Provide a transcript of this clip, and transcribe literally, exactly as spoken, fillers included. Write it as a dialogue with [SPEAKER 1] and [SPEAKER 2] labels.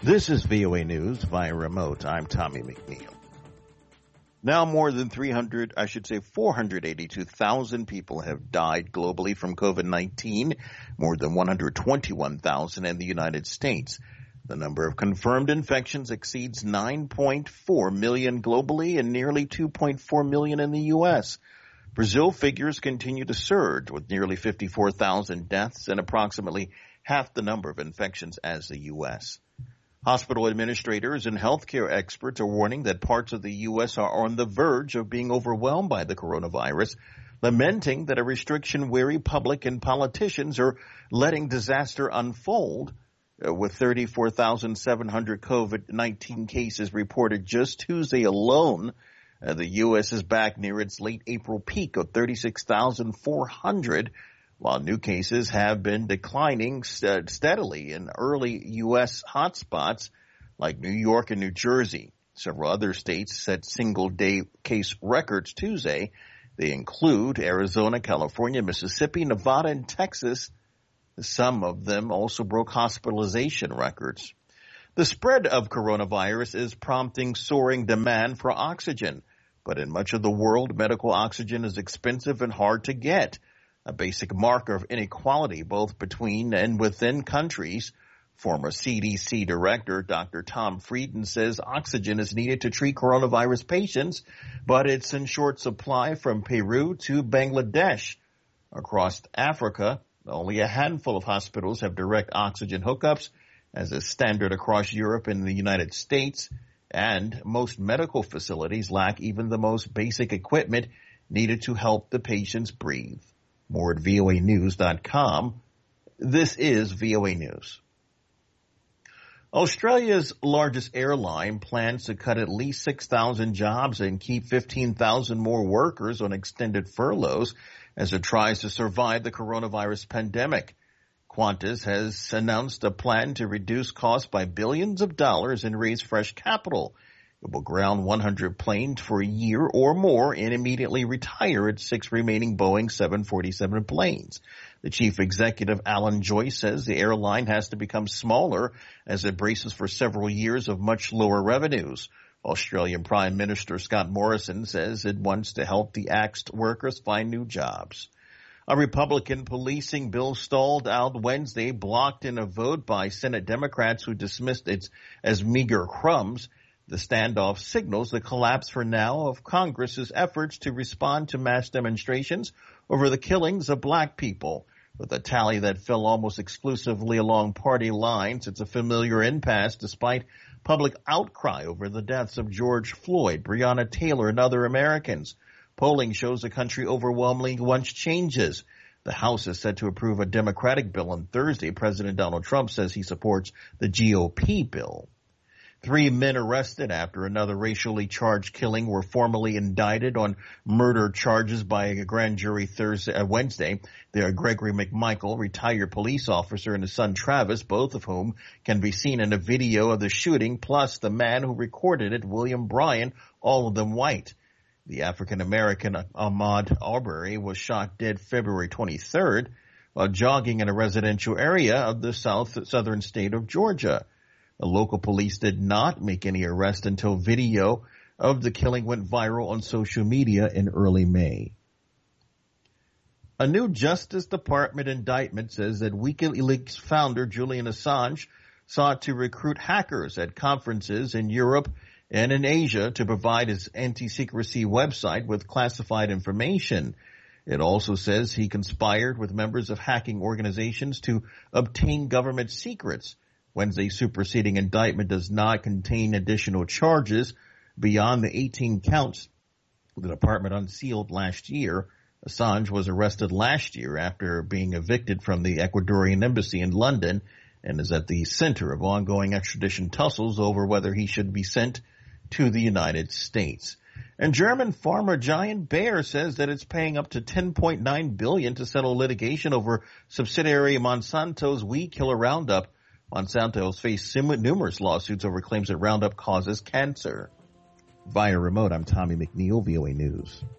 [SPEAKER 1] This is V O A News via remote. I'm Tommy McNeil. Now more than three hundred, I should say four hundred eighty-two thousand people have died globally from COVID nineteen, more than one hundred twenty-one thousand in the United States. The number of confirmed infections exceeds nine point four million globally and nearly two point four million in the U S. Brazil figures continue to surge with nearly fifty-four thousand deaths and approximately half the number of infections as the U S. Hospital administrators and healthcare experts are warning that parts of the U S are on the verge of being overwhelmed by the coronavirus, lamenting that a restriction-weary public and politicians are letting disaster unfold. Uh, with thirty-four thousand seven hundred COVID nineteen cases reported just Tuesday alone, uh, the U S is back near its late April peak of thirty-six thousand four hundred, while new cases have been declining st- steadily in early U S hotspots like New York and New Jersey. Several other states set single-day case records Tuesday. They include Arizona, California, Mississippi, Nevada, and Texas. Some of them also broke hospitalization records. The spread of coronavirus is prompting soaring demand for oxygen, but in much of the world, medical oxygen is expensive and hard to get, a basic marker of inequality both between and within countries. Former C D C Director Doctor Tom Frieden says oxygen is needed to treat coronavirus patients, but it's in short supply from Peru to Bangladesh. Across Africa, only a handful of hospitals have direct oxygen hookups, as is standard across Europe and the United States, and most medical facilities lack even the most basic equipment needed to help the patients breathe. More at V O A news dot com. This is V O A News. Australia's largest airline plans to cut at least six thousand jobs and keep fifteen thousand more workers on extended furloughs as it tries to survive the coronavirus pandemic. Qantas has announced a plan to reduce costs by billions of dollars and raise fresh capital. It will ground one hundred planes for a year or more and immediately retire its six remaining Boeing seven forty-seven planes. The chief executive, Alan Joyce, says the airline has to become smaller as it braces for several years of much lower revenues. Australian Prime Minister Scott Morrison says it wants to help the axed workers find new jobs. A Republican policing bill stalled out Wednesday, blocked in a vote by Senate Democrats who dismissed it as meager crumbs. The standoff signals the collapse for now of Congress's efforts to respond to mass demonstrations over the killings of black people. With a tally that fell almost exclusively along party lines, it's a familiar impasse despite public outcry over the deaths of George Floyd, Breonna Taylor, and other Americans. Polling shows the country overwhelmingly wants changes. The House is set to approve a Democratic bill on Thursday. President Donald Trump says he supports the G O P bill. Three men arrested after another racially charged killing were formally indicted on murder charges by a grand jury Thursday, uh, Wednesday. They are Gregory McMichael, retired police officer, and his son Travis, both of whom can be seen in a video of the shooting, plus the man who recorded it, William Bryan, all of them white. The African-American Ahmaud Arbery was shot dead February twenty-third while jogging in a residential area of the south southern state of Georgia. The local police did not make any arrest until video of the killing went viral on social media in early May. A new Justice Department indictment says that WikiLeaks founder Julian Assange sought to recruit hackers at conferences in Europe and in Asia to provide his anti-secrecy website with classified information. It also says he conspired with members of hacking organizations to obtain government secrets. Wednesday's superseding indictment does not contain additional charges beyond the eighteen counts the department unsealed last year. Assange was arrested last year after being evicted from the Ecuadorian embassy in London and is at the center of ongoing extradition tussles over whether he should be sent to the United States. And German farmer giant Bayer says that it's paying up to ten point nine billion dollars to settle litigation over subsidiary Monsanto's weed killer Roundup. Monsanto has faced numerous lawsuits over claims that Roundup causes cancer. Via remote, I'm Tommy McNeil, V O A News.